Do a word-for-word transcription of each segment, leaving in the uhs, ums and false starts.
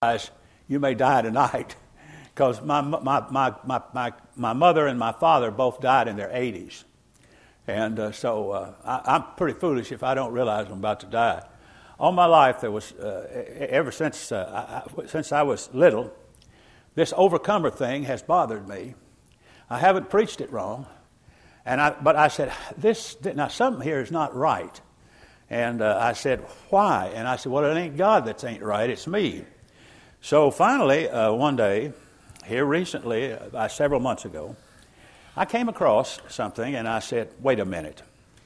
you may die tonight, because my, my, my, my, my, my mother and my father both died in their eighties. And uh, so uh, I, I'm pretty foolish if I don't realize I'm about to die. All my life, there was, uh, ever since, uh, I, since I was little, this overcomer thing has bothered me. I haven't preached it wrong, and I, but I said, this, now something here is not right. And uh, I said, why? And I said, well, it ain't God that ain't right, it's me. So finally, uh, one day, here recently, uh, several months ago, I came across something, and I said, wait a minute.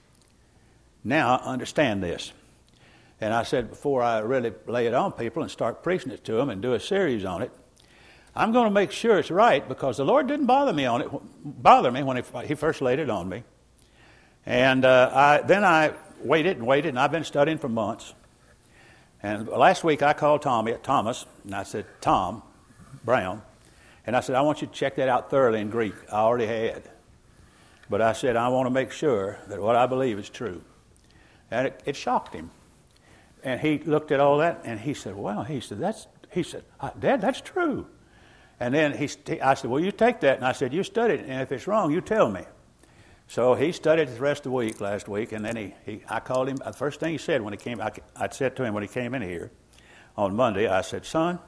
Now understand this. And I said, before I really lay it on people and start preaching it to them and do a series on it, I'm going to make sure it's right, because the Lord didn't bother me on it, bother me when He first laid it on me. And uh, I, then I waited and waited, and I've been studying for months. And last week I called Tommy, Thomas, and I said, Tom Brown, and I said, I want you to check that out thoroughly in Greek. I already had. But I said, I want to make sure that what I believe is true. And it, it shocked him. And he looked at all that, and he said, well, he said, that's, he said, Dad, that's true. And then he, I said, well, you take that. And I said, you study it, and if it's wrong, you tell me. So he studied the rest of the week last week, and then he, he I called him. The first thing he said when he came, I, I said to him when he came in here on Monday, I said, son,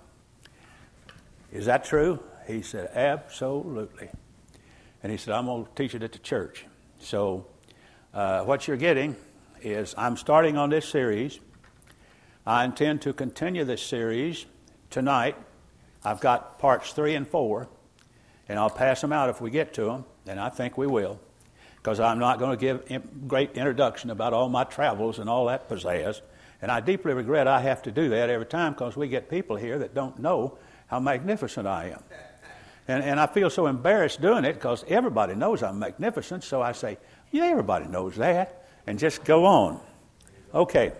is that true? He said, absolutely. And he said, I'm going to teach it at the church. So uh, what you're getting is I'm starting on this series. I intend to continue this series tonight. I've got parts three and four, and I'll pass them out if we get to them, and I think we will, because I'm not going to give a great introduction about all my travels and all that pizzazz, and I deeply regret I have to do that every time, because we get people here that don't know how magnificent I am. And, and I feel so embarrassed doing it, because everybody knows I'm magnificent, so I say, yeah, everybody knows that, and just go on. Okay.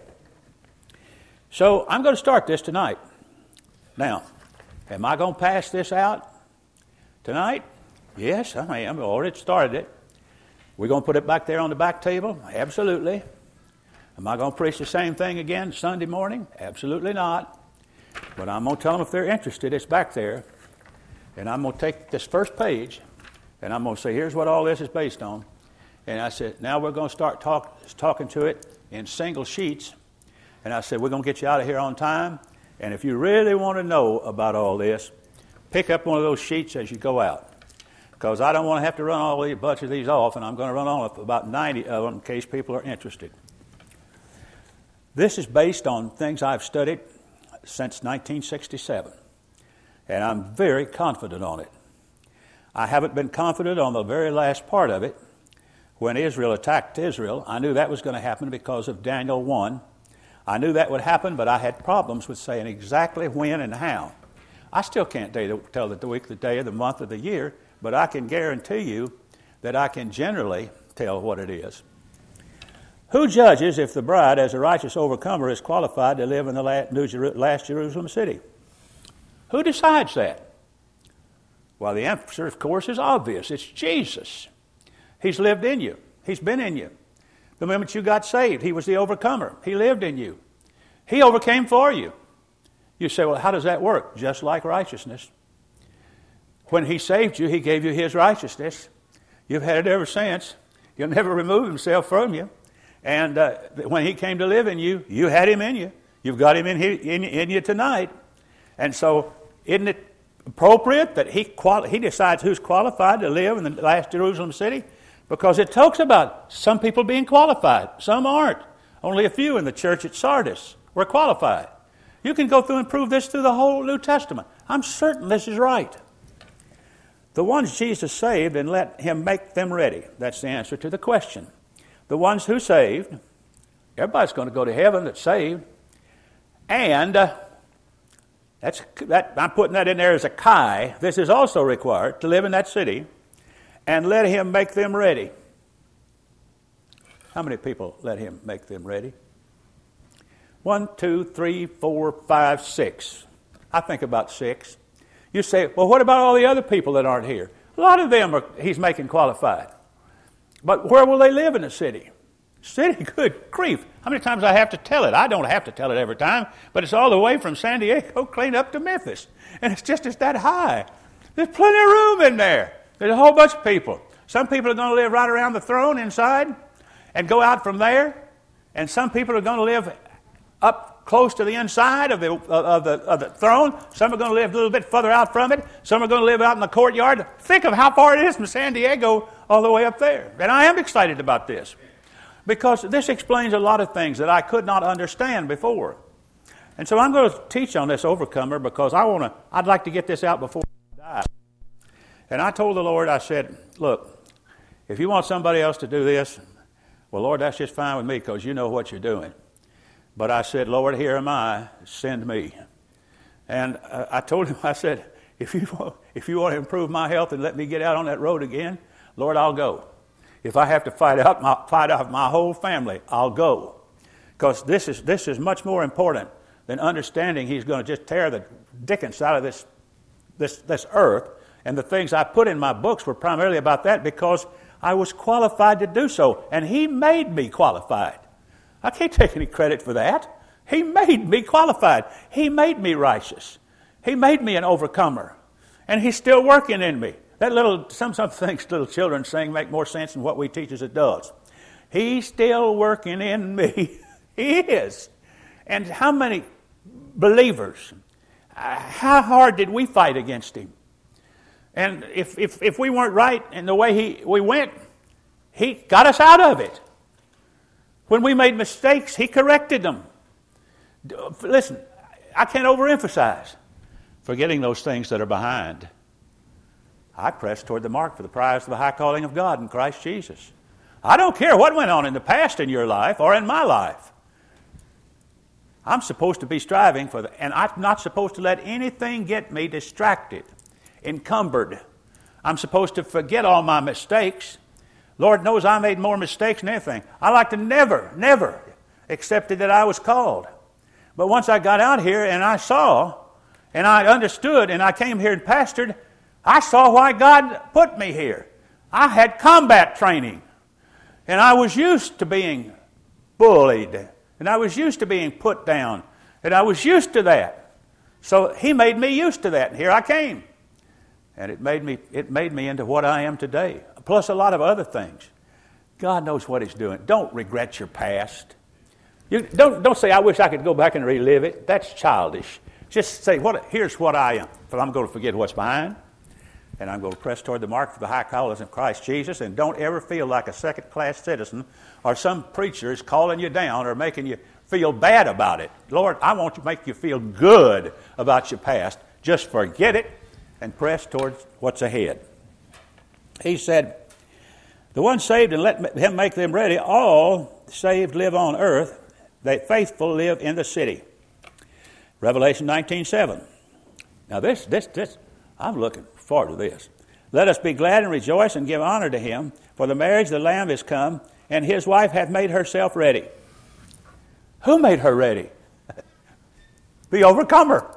So I'm going to start this tonight. Now, am I going to pass this out tonight? Yes, I am. I've already started it. We're going to put it back there on the back table? Absolutely. Am I going to preach the same thing again Sunday morning? Absolutely not. But I'm going to tell them if they're interested, it's back there. And I'm going to take this first page, and I'm going to say, here's what all this is based on. And I said, now we're going to start talk, talking to it in single sheets. And I said, we're going to get you out of here on time. And if you really want to know about all this, pick up one of those sheets as you go out. Because I don't want to have to run all a bunch of these off, and I'm going to run off about ninety of them in case people are interested. This is based on things I've studied since nineteen sixty-seven. And I'm very confident on it. I haven't been confident on the very last part of it. When Israel attacked Israel, I knew that was going to happen because of Daniel one. I knew that would happen, but I had problems with saying exactly when and how. I still can't tell the week, the day, or the month, or the year, but I can guarantee you that I can generally tell what it is. Who judges if the bride, as a righteous overcomer, is qualified to live in the last Jerusalem city? Who decides that? Well, the answer, of course, is obvious. It's Jesus. He's lived in you. He's been in you. The moment you got saved, He was the overcomer. He lived in you. He overcame for you. You say, well, how does that work? Just like righteousness. When He saved you, He gave you His righteousness. You've had it ever since. He'll never remove Himself from you. And uh, when He came to live in you, you had Him in you. You've got Him in, in, in you tonight. And so, isn't it appropriate that he, quali- he decides who's qualified to live in the last Jerusalem city? Because it talks about some people being qualified. Some aren't. Only a few in the church at Sardis were qualified. You can go through and prove this through the whole New Testament. I'm certain this is right. The ones Jesus saved, and let Him make them ready. That's the answer to the question. The ones who saved, everybody's going to go to heaven that's saved. And uh, that's that. I'm putting that in there as a chi. This is also required to live in that city. And let Him make them ready. How many people let Him make them ready? One, two, three, four, five, six. I think about six. You say, well, what about all the other people that aren't here? A lot of them are, He's making qualified. But where will they live in the city? City, good grief. How many times I have to tell it? I don't have to tell it every time, but it's all the way from San Diego clean up to Memphis. And it's just it's that high. There's plenty of room in there. There's a whole bunch of people. Some people are going to live right around the throne inside and go out from there. And some people are going to live up close to the inside of the, of the, of the throne. Some are going to live a little bit further out from it. Some are going to live out in the courtyard. Think of how far it is from San Diego all the way up there. And I am excited about this, because this explains a lot of things that I could not understand before. And so I'm going to teach on this overcomer because I want to. I'd like to get this out before I die. And I told the Lord, I said, look, if you want somebody else to do this, well, Lord, that's just fine with me because you know what you're doing. But I said, Lord, here am I, send me. And uh, I told him, I said, if you, want, if you want to improve my health and let me get out on that road again, Lord, I'll go. If I have to fight out my, fight out my whole family, I'll go. Because this is, this is much more important than understanding he's going to just tear the dickens out of this, this, this earth. And the things I put in my books were primarily about that because I was qualified to do so. And he made me qualified. I can't take any credit for that. He made me qualified. He made me righteous. He made me an overcomer. And he's still working in me. That little, some, some things little children sing make more sense than what we teach as adults. He's still working in me. He is. And how many believers, uh, how hard did we fight against him? And if, if, if we weren't right in the way he, we went, he got us out of it. When we made mistakes, he corrected them. Listen, I can't overemphasize forgetting those things that are behind. I press toward the mark for the prize of the high calling of God in Christ Jesus. I don't care what went on in the past in your life or in my life. I'm supposed to be striving for the, and I'm not supposed to let anything get me distracted, encumbered. I'm supposed to forget all my mistakes. Lord knows I made more mistakes than anything. I like to never, never accepted that I was called. But once I got out here and I saw, and I understood, and I came here and pastored, I saw why God put me here. I had combat training, and I was used to being bullied, and I was used to being put down, and I was used to that. So he made me used to that, and here I came. And it made me it made me into what I am today, plus a lot of other things. God knows what he's doing. Don't regret your past. You don't don't say, I wish I could go back and relive it. That's childish. Just say, what? Here's what I am. But I'm going to forget what's behind, and I'm going to press toward the mark for the high calling of Christ Jesus, and don't ever feel like a second-class citizen or some preacher is calling you down or making you feel bad about it. Lord, I want to make you feel good about your past. Just forget it and press towards what's ahead. He said, the one saved, and let him make them ready. All saved live on earth. The faithful live in the city. Revelation nineteen seven. Now this, this, this, I'm looking forward to this. Let us be glad and rejoice and give honor to him, for the marriage of the Lamb is come, and his wife hath made herself ready. Who made her ready? The overcomer.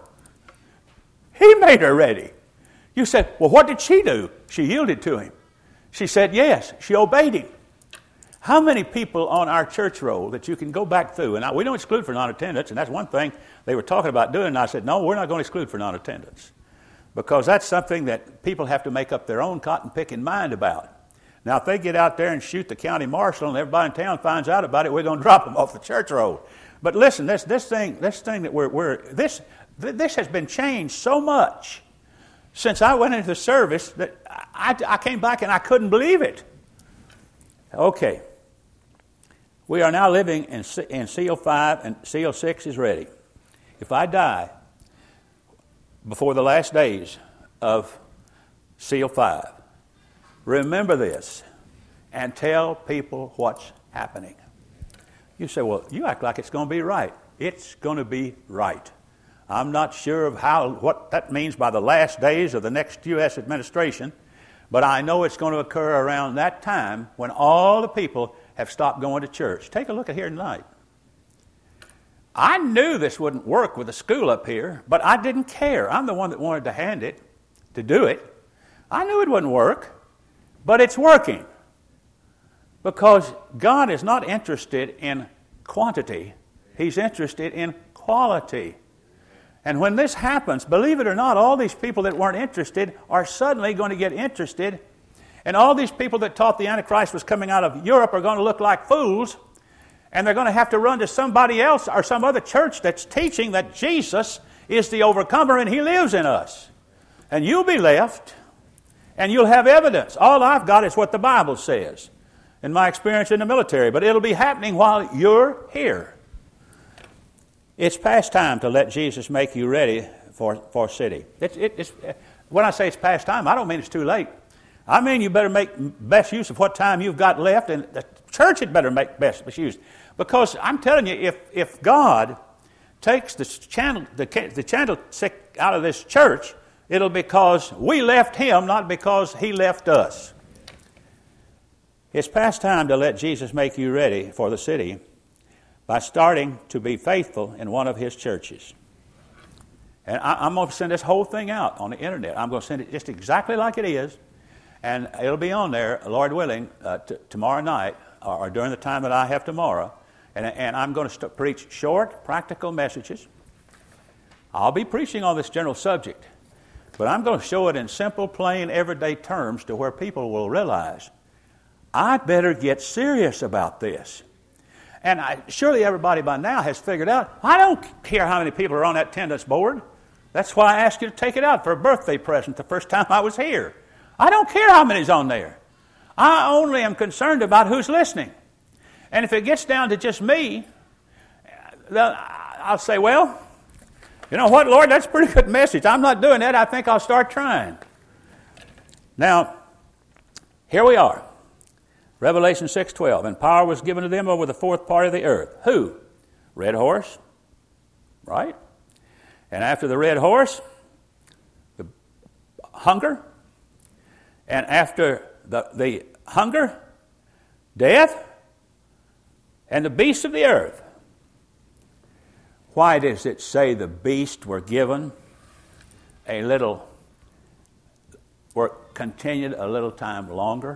He made her ready. You said, well, what did she do? She yielded to him. She said yes. She obeyed him. How many people on our church roll that you can go back through? And I, we don't exclude for non-attendance, and that's one thing they were talking about doing. And I said, no, we're not going to exclude for non-attendance, because that's something that people have to make up their own cotton-picking mind about. Now, if they get out there and shoot the county marshal and everybody in town finds out about it, we're going to drop them off the church roll. But listen, this this thing this thing that we're, we're this this has been changed so much since I went into the service that I, I came back and I couldn't believe it. Okay. We are now living in, in seal five, and seal six is ready. If I die before the last days of seal five, remember this and tell people what's happening. You say, well, you act like it's going to be right. It's going to be right. I'm not sure of how what that means by the last days of the next U S administration, but I know it's going to occur around that time when all the people have stopped going to church. Take a look at here tonight. I knew this wouldn't work with the school up here, but I didn't care. I'm the one that wanted to hand it, to do it. I knew it wouldn't work, but it's working. Because God is not interested in quantity. He's interested in quality. And when this happens, believe it or not, all these people that weren't interested are suddenly going to get interested. And all these people that taught the Antichrist was coming out of Europe are going to look like fools. And they're going to have to run to somebody else or some other church that's teaching that Jesus is the overcomer and He lives in us. And you'll be left, and you'll have evidence. All I've got is what the Bible says in my experience in the military. But it'll be happening while you're here. It's past time to let Jesus make you ready for, for city. It's, it, it's, when I say it's past time, I don't mean it's too late. I mean you better make best use of what time you've got left, and the church had better make best use. Because I'm telling you, if, if God takes the channel, the, the candlestick out of this church, it'll be because we left Him, not because He left us. It's past time to let Jesus make you ready for the city by starting to be faithful in one of His churches. And I, I'm going to send this whole thing out on the internet. I'm going to send it just exactly like it is. And it'll be on there, Lord willing, uh, t- tomorrow night or, or during the time that I have tomorrow. And, and I'm going to st- preach short, practical messages. I'll be preaching on this general subject. But I'm going to show it in simple, plain, everyday terms to where people will realize, I better get serious about this. And I, surely everybody by now has figured out, I don't care how many people are on that attendance board. That's why I asked you to take it out for a birthday present the first time I was here. I don't care how many's on there. I only am concerned about who's listening. And if it gets down to just me, I'll say, well, you know what, Lord, that's a pretty good message. I'm not doing that. I think I'll start trying. Now, here we are. Revelation six twelve. And power was given to them over the fourth part of the earth. Who? Red horse. Right? And after the red horse, the hunger. And after the, the hunger, death. And the beasts of the earth. Why does it say the beasts were given a little, were continued a little time longer?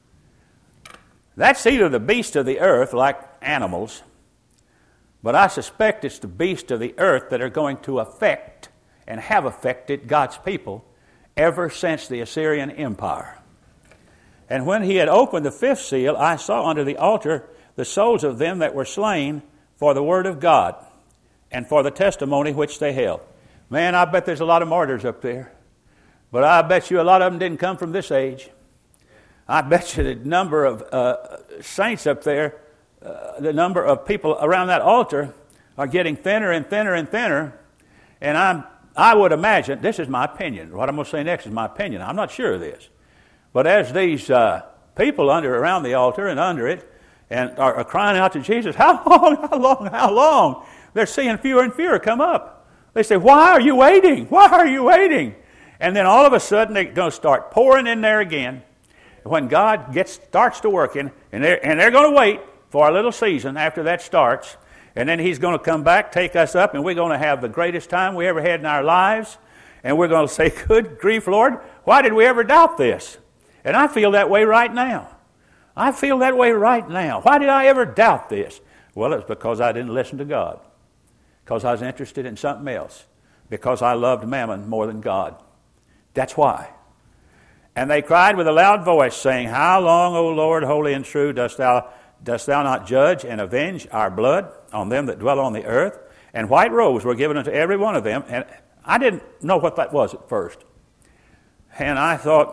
That's either the beasts of the earth, like animals, but I suspect it's the beasts of the earth that are going to affect and have affected God's people ever since the Assyrian Empire. And when he had opened the fifth seal, I saw under the altar the souls of them that were slain for the word of God and for the testimony which they held. Man, I bet there's a lot of martyrs up there, but I bet you a lot of them didn't come from this age. I bet you the number of uh, saints up there, uh, the number of people around that altar are getting thinner and thinner and thinner. And I'm, I would imagine, this is my opinion. What I'm going to say next is my opinion. I'm not sure of this. But as these uh, people under around the altar and under it and are, are crying out to Jesus, how long, how long, how long? They're seeing fewer and fewer come up. They say, why are you waiting? Why are you waiting? And then all of a sudden they're going to start pouring in there again. When God gets starts to working, and they're, and they're going to wait for a little season after that starts, and then He's going to come back, take us up, and we're going to have the greatest time we ever had in our lives, and we're going to say, good grief, Lord, why did we ever doubt this? And I feel that way right now. I feel that way right now. Why did I ever doubt this? Well, it's because I didn't listen to God, because I was interested in something else, because I loved mammon more than God. That's why. And they cried with a loud voice, saying, how long, O Lord, holy and true, dost thou, dost thou not judge and avenge our blood on them that dwell on the earth? And white robes were given unto every one of them. And I didn't know what that was at first. And I thought,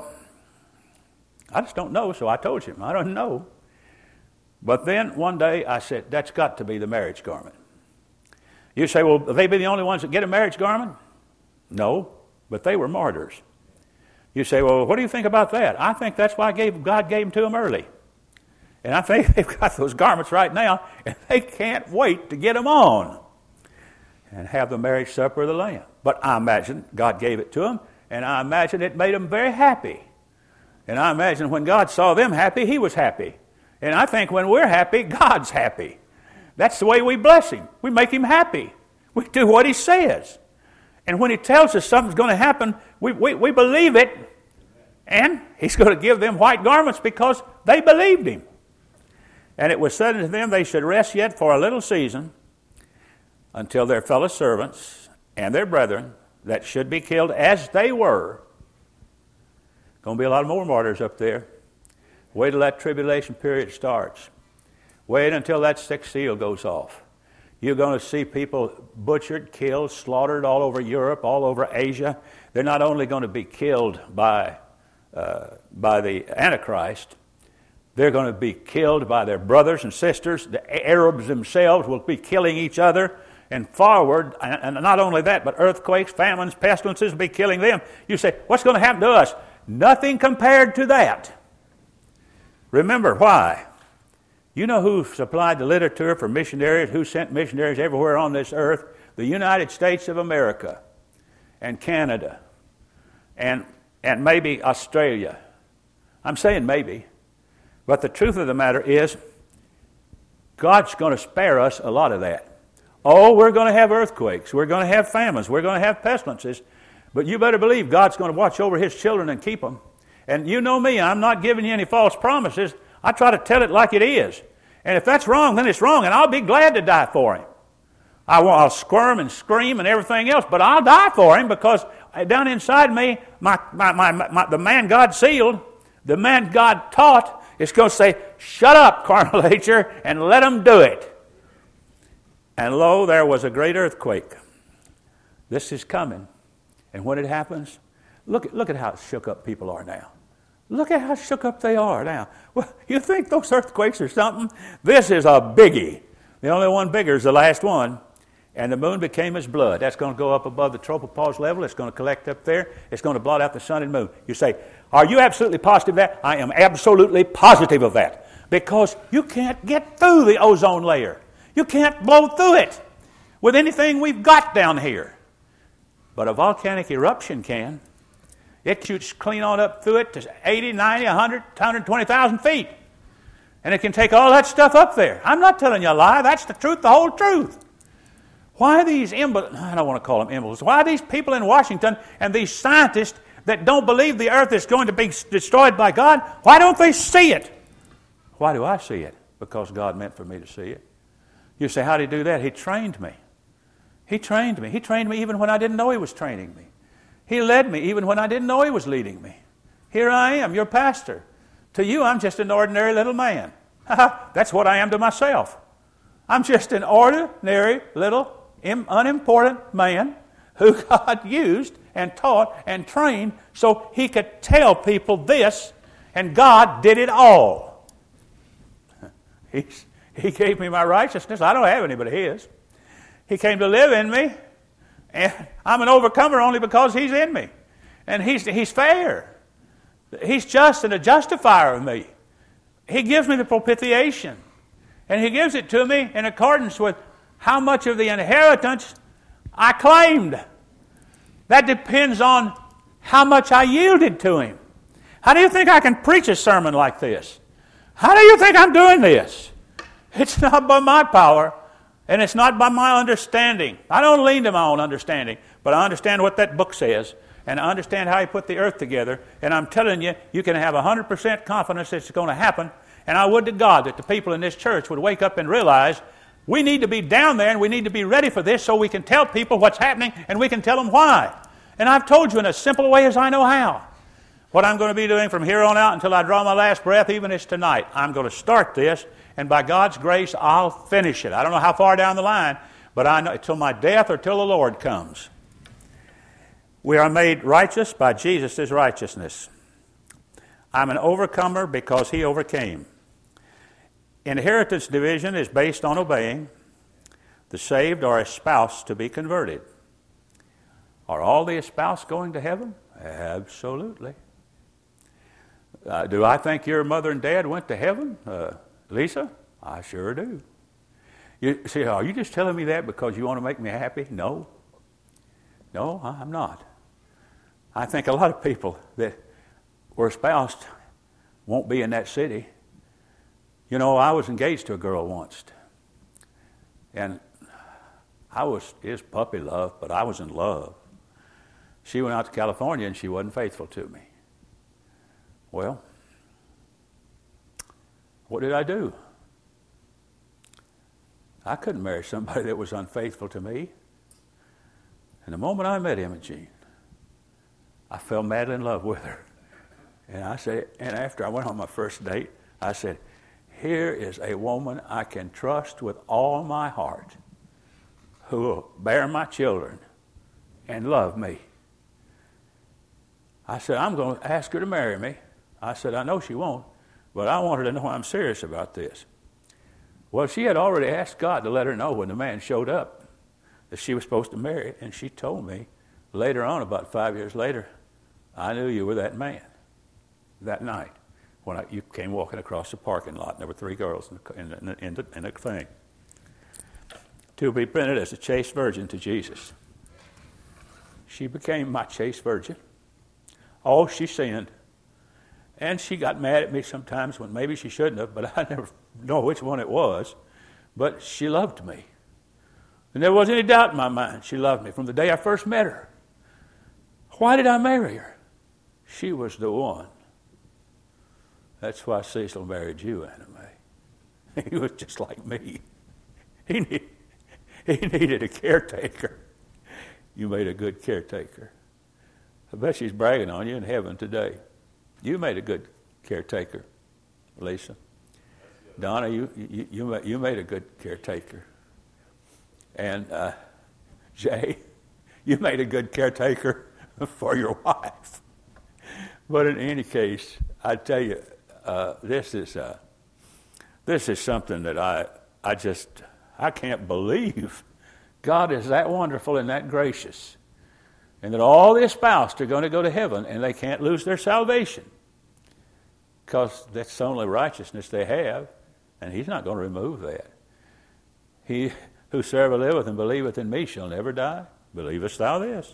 I just don't know, so I told him, I don't know. But then one day I said, that's got to be the marriage garment. You say, well, will they be the only ones that get a marriage garment? No, but they were martyrs. You say, well, what do you think about that? I think that's why gave, God gave them to them early. And I think they've got those garments right now, and they can't wait to get them on and have the marriage supper of the Lamb. But I imagine God gave it to them, and I imagine it made them very happy. And I imagine when God saw them happy, He was happy. And I think when we're happy, God's happy. That's the way we bless Him. We make Him happy. We do what He says. And when He tells us something's going to happen, we, we, we believe it. And He's going to give them white garments because they believed Him. And it was said unto them, they should rest yet for a little season, until their fellow servants and their brethren that should be killed as they were. Going to be a lot more martyrs up there. Wait till that tribulation period starts. Wait until that sixth seal goes off. You're going to see people butchered, killed, slaughtered all over Europe, all over Asia. They're not only going to be killed by, uh, by the Antichrist, they're going to be killed by their brothers and sisters. The Arabs themselves will be killing each other. And forward, and not only that, but earthquakes, famines, pestilences will be killing them. You say, what's going to happen to us? Nothing compared to that. Remember, why? You know who supplied the literature for missionaries, who sent missionaries everywhere on this earth? The United States of America and Canada and, and maybe Australia. I'm saying maybe. But the truth of the matter is, God's going to spare us a lot of that. Oh, we're going to have earthquakes. We're going to have famines. We're going to have pestilences. But you better believe God's going to watch over His children and keep them. And you know me, I'm not giving you any false promises. I try to tell it like it is. And if that's wrong, then it's wrong, and I'll be glad to die for Him. I won't, I'll squirm and scream and everything else, but I'll die for Him because down inside me, my, my, my, my, the man God sealed, the man God taught, is going to say, shut up, carnal nature, and let them do it. And lo, there was a great earthquake. This is coming. And when it happens, look, look at how shook up people are now. Look at how shook up they are now. Well, you think those earthquakes are something? This is a biggie. The only one bigger is the last one. And the moon became as blood. That's going to go up above the tropopause level. It's going to collect up there. It's going to blot out the sun and moon. You say, are you absolutely positive of that? I am absolutely positive of that. Because you can't get through the ozone layer. You can't blow through it with anything we've got down here. But a volcanic eruption can. It shoots clean on up through it to eighty, ninety, one hundred, one hundred twenty thousand feet. And it can take all that stuff up there. I'm not telling you a lie. That's the truth, the whole truth. Why these imbeciles, I don't want to call them imbeciles, why these people in Washington and these scientists that don't believe the earth is going to be destroyed by God, why don't they see it? Why do I see it? Because God meant for me to see it. You say, how did he do that? He trained me. He trained me. He trained me even when I didn't know He was training me. He led me even when I didn't know He was leading me. Here I am, your pastor. To you, I'm just an ordinary little man. That's what I am to myself. I'm just an ordinary little unimportant man who God used and taught and trained so He could tell people this, and God did it all. He's He gave me my righteousness. I don't have any but His. He came to live in me, and I'm an overcomer only because He's in me. And He's, he's fair. He's just and a justifier of me. He gives me the propitiation. And He gives it to me in accordance with how much of the inheritance I claimed. That depends on how much I yielded to Him. How do you think I can preach a sermon like this? How do you think I'm doing this? It's not by my power, and it's not by my understanding. I don't lean to my own understanding, but I understand what that book says, and I understand how He put the earth together, and I'm telling you, you can have one hundred percent confidence it's going to happen, and I would to God that the people in this church would wake up and realize we need to be down there, and we need to be ready for this so we can tell people what's happening, and we can tell them why. And I've told you in as simple a way as I know how. What I'm going to be doing from here on out until I draw my last breath, even as tonight, I'm going to start this, and by God's grace, I'll finish it. I don't know how far down the line, but I know until my death or till the Lord comes. We are made righteous by Jesus' righteousness. I'm an overcomer because He overcame. Inheritance division is based on obeying. The saved are espoused to be converted. Are all the espoused going to heaven? Absolutely. Uh, do I think your mother and dad went to heaven, uh, Lisa? I sure do. You see, are you just telling me that because you want to make me happy? No. No, I'm not. I think a lot of people that were espoused won't be in that city. You know, I was engaged to a girl once, and I was his puppy love, but I was in love. She went out to California, and she wasn't faithful to me. Well, what did I do? I couldn't marry somebody that was unfaithful to me. And the moment I met Emma Jean, I fell madly in love with her. And I said, and after I went on my first date, I said, here is a woman I can trust with all my heart, who will bear my children and love me. I said, I'm going to ask her to marry me. I said, I know she won't, but I want her to know I'm serious about this. Well, she had already asked God to let her know when the man showed up that she was supposed to marry, and she told me later on, about five years later, I knew you were that man that night when I, you came walking across the parking lot, and there were three girls in the, in the, in the, in the thing. To be printed as a chaste virgin to Jesus. She became my chaste virgin. Oh, she sinned. And she got mad at me sometimes when maybe she shouldn't have, but I never know which one it was. But she loved me. And there wasn't any doubt in my mind she loved me from the day I first met her. Why did I marry her? She was the one. That's why Cecil married you, Anna Mae. He was just like me. He, need, he needed a caretaker. You made a good caretaker. I bet she's bragging on you in heaven today. You made a good caretaker, Lisa. Donna, you you you, you made a good caretaker. And uh, Jay, you made a good caretaker for your wife. But in any case, I tell you, uh, this is uh, this is something that I I just I can't believe. God is that wonderful and that gracious, and that all the espoused are going to go to heaven and they can't lose their salvation because that's the only righteousness they have, and He's not going to remove that. He whosoever liveth and believeth in me shall never die. Believest thou this?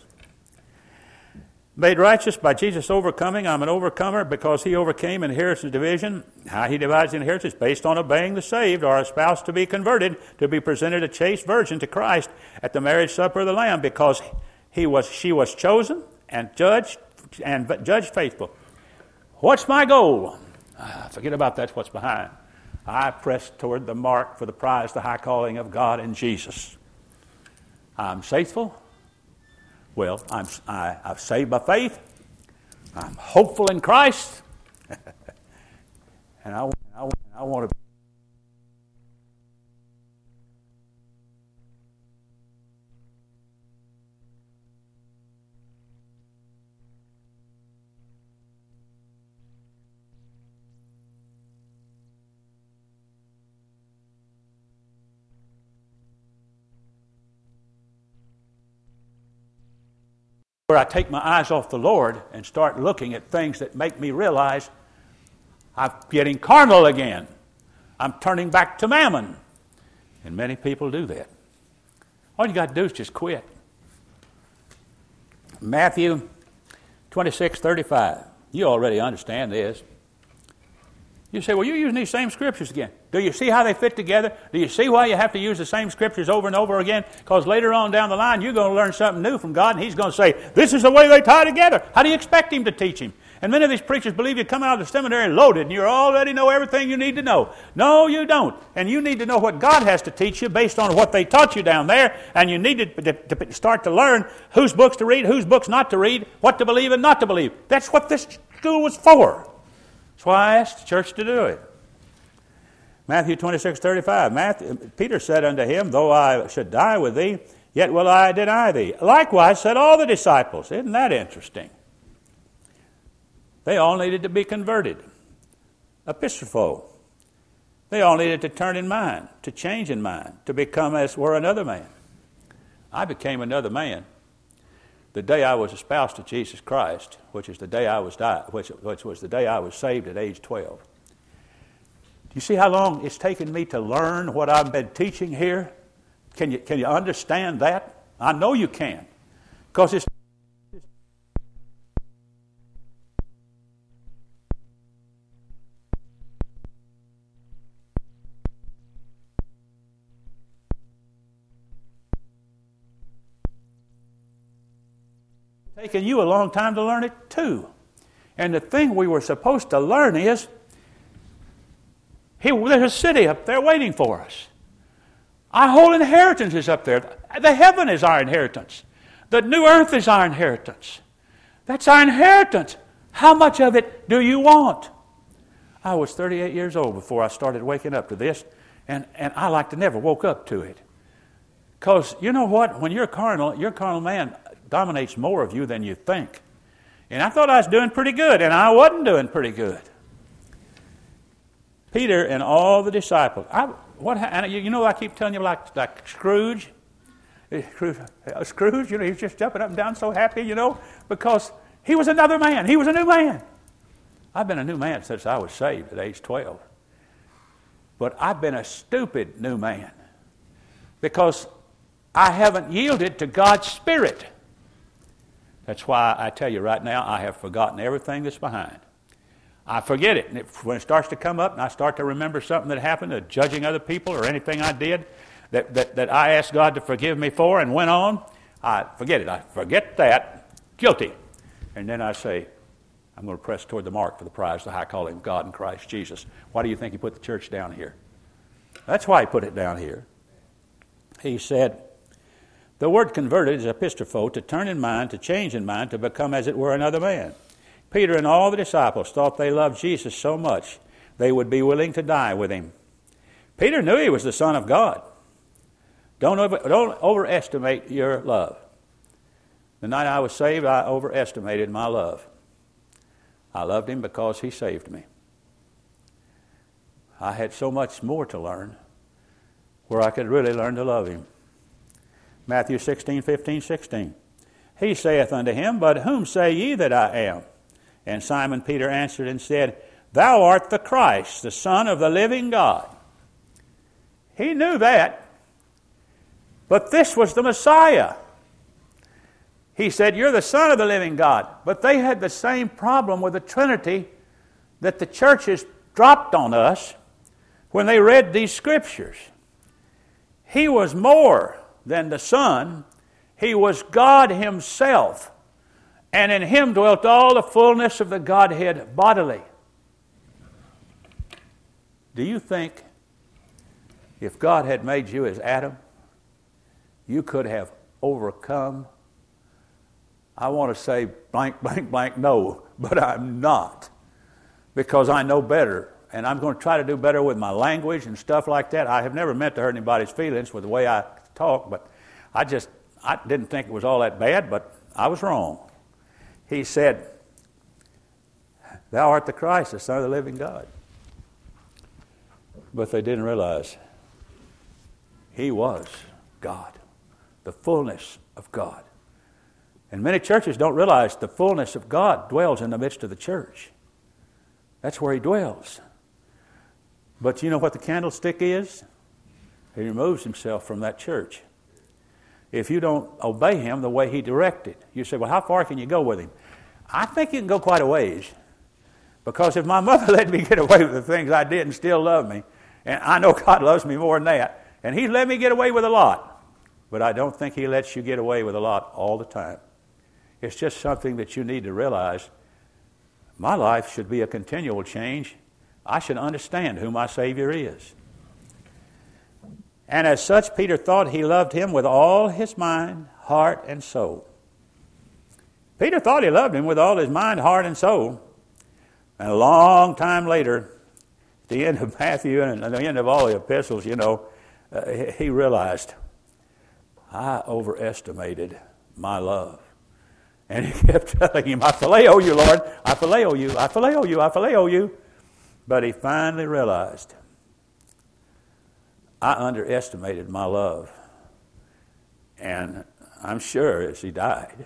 Made righteous by Jesus overcoming. I'm an overcomer because He overcame inheritance division. How He divides inheritance based on obeying the saved or a spouse to be converted, to be presented a chaste virgin to Christ at the marriage supper of the Lamb, because he was, she was chosen and judged and judged faithful. What's my goal? Ah, forget about that's what's behind. I press toward the mark for the prize, the high calling of God in Jesus. I'm faithful. Well, I'm I, I'm saved by faith. I'm hopeful in Christ, and I, I, I want to. Where I take my eyes off the Lord and start looking at things that make me realize I'm getting carnal again. I'm turning back to mammon. And many people do that. All you got to do is just quit. Matthew twenty-six thirty-five. You already understand this. You say, well, you're using these same scriptures again. Do you see how they fit together? Do you see why you have to use the same scriptures over and over again? Because later on down the line, you're going to learn something new from God, and He's going to say, this is the way they tie together. How do you expect Him to teach Him? And many of these preachers believe you come out of the seminary loaded, and you already know everything you need to know. No, you don't. And you need to know what God has to teach you based on what they taught you down there, and you need to, to, to start to learn whose books to read, whose books not to read, what to believe and not to believe. That's what this school was for. That's why I asked the church to do it. Matthew twenty-six thirty-five. Matthew, Peter said unto him, though I should die with thee, yet will I deny thee. Likewise said all the disciples. Isn't that interesting? They all needed to be converted. Epistropho. They all needed to turn in mind, to change in mind, to become as were another man. I became another man the day I was espoused to Jesus Christ, which is the day I was died, which, which was the day I was saved at age twelve. Do you see how long it's taken me to learn what I've been teaching here? Can you can you understand that? I know you can, because it's taken you a long time to learn it too. And the thing we were supposed to learn is, he, there's a city up there waiting for us. Our whole inheritance is up there. The heaven is our inheritance. The new earth is our inheritance. That's our inheritance. How much of it do you want? I was thirty-eight years old before I started waking up to this, and, and I like to never woke up to it. Because you know what? When you're carnal, your carnal man dominates more of you than you think. And I thought I was doing pretty good, and I wasn't doing pretty good. Peter and all the disciples. I, what? And you know, I keep telling you, like like Scrooge. Scrooge, you know, he's just jumping up and down, so happy, you know, because he was another man. He was a new man. I've been a new man since I was saved at age twelve. But I've been a stupid new man because I haven't yielded to God's Spirit. That's why I tell you right now, I have forgotten everything that's behind. I forget it. And it, when it starts to come up and I start to remember something that happened, or judging other people or anything I did that, that, that I asked God to forgive me for and went on, I forget it. I forget that. Guilty. And then I say, I'm going to press toward the mark for the prize, the high calling of God in Christ Jesus. Why do you think he put the church down here? That's why he put it down here. He said, the word converted is epistropho, to turn in mind, to change in mind, to become as it were another man. Peter and all the disciples thought they loved Jesus so much they would be willing to die with him. Peter knew he was the Son of God. Don't, over, don't overestimate your love. The night I was saved, I overestimated my love. I loved him because he saved me. I had so much more to learn where I could really learn to love him. Matthew sixteen, fifteen, sixteen. He saith unto him, but whom say ye that I am? And Simon Peter answered and said, Thou art the Christ, the Son of the living God. He knew that. But this was the Messiah. He said, You're the Son of the living God. But they had the same problem with the Trinity that the churches dropped on us when they read these scriptures. He was more than the Son. He was God himself. And in him dwelt all the fullness of the Godhead bodily. Do you think if God had made you as Adam, you could have overcome? I want to say blank, blank, blank, no, but I'm not. Because I know better. And I'm going to try to do better with my language and stuff like that. I have never meant to hurt anybody's feelings with the way I talk, but I just I didn't think it was all that bad, but I was wrong. He said, Thou art the Christ, the Son of the living God. But they didn't realize he was God, the fullness of God. And many churches don't realize the fullness of God dwells in the midst of the church. That's where he dwells. But you know what the candlestick is? He removes himself from that church. If you don't obey him the way he directed, you say, well, how far can you go with him? I think you can go quite a ways. Because if my mother let me get away with the things I did and still love me, and I know God loves me more than that, and he let me get away with a lot, but I don't think he lets you get away with a lot all the time. It's just something that you need to realize. My life should be a continual change. I should understand who my Savior is. And as such, Peter thought he loved him with all his mind, heart, and soul. Peter thought he loved him with all his mind, heart, and soul. And a long time later, at the end of Matthew and at the end of all the epistles, you know, uh, he realized, I overestimated my love. And he kept telling him, I phileo you, Lord. I phileo you. I phileo you. I phileo you. But he finally realized, I underestimated my love. And I'm sure as he died,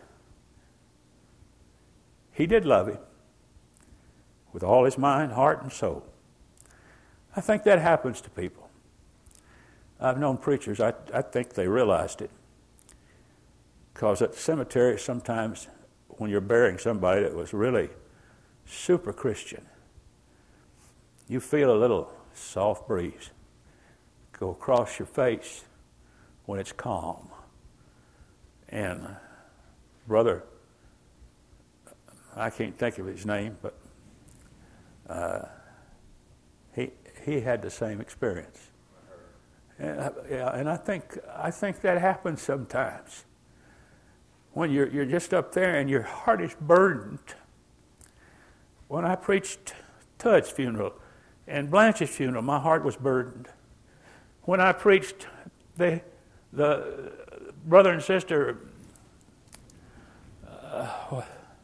he did love him with all his mind, heart, and soul. I think that happens to people. I've known preachers, I, I think they realized it. Because at the cemetery, sometimes when you're burying somebody that was really super Christian, you feel a little soft breeze go across your face when it's calm. And uh, brother, I can't think of his name, but uh, he he had the same experience. And, uh, yeah, and I think I think that happens sometimes when you're you're just up there and your heart is burdened. When I preached Tud's funeral and Blanche's funeral, my heart was burdened. When I preached the the brother and sister. Uh,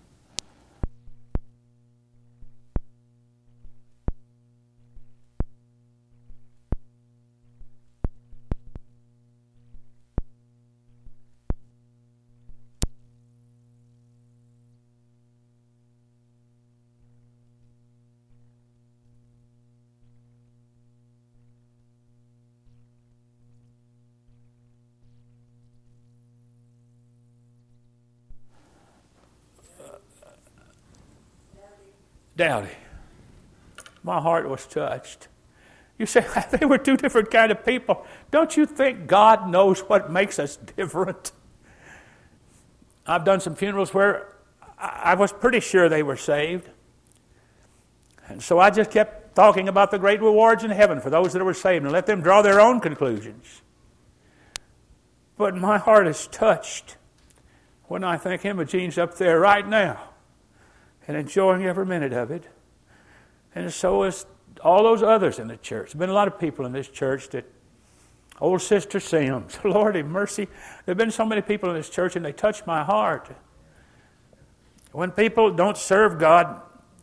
Dowdy. My heart was touched. You say, they were two different kind of people. Don't you think God knows what makes us different? I've done some funerals where I was pretty sure they were saved. And so I just kept talking about the great rewards in heaven for those that were saved and let them draw their own conclusions. But my heart is touched when I think Imogene's up there right now and enjoying every minute of it. And so is all those others in the church. There have been a lot of people in this church that, old Sister Sims, Lord have mercy. There have been so many people in this church and they touch my heart. When people don't serve God,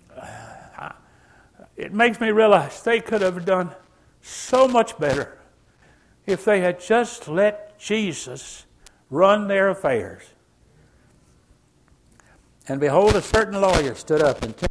it makes me realize they could have done so much better if they had just let Jesus run their affairs. And behold, a certain lawyer stood up and